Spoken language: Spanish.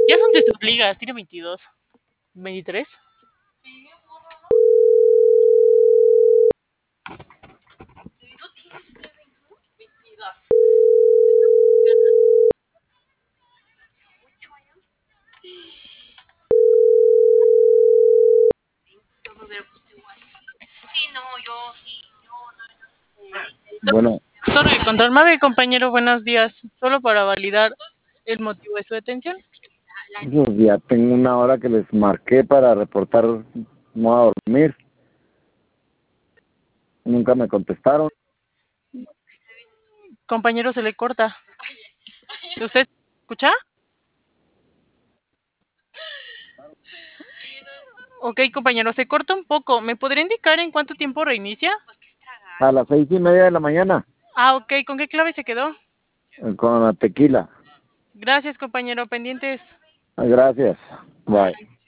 Ya son de sus ligas, tiene 22. 23. Bueno, Torre de Control Mave, compañero, buenos días. Solo para validar el motivo de su detención. pues ya tengo una hora que les marqué para reportar no a dormir. Nunca me contestaron. Compañero, se le corta. ¿Usted escucha? Ok, compañero, se corta un poco. ¿Me podría indicar en cuánto tiempo reinicia? A las 6:30 de la mañana, Ah, ok. ¿Con qué clave se quedó? con la tequila. Gracias, compañero. Pendientes. Gracias. Bye.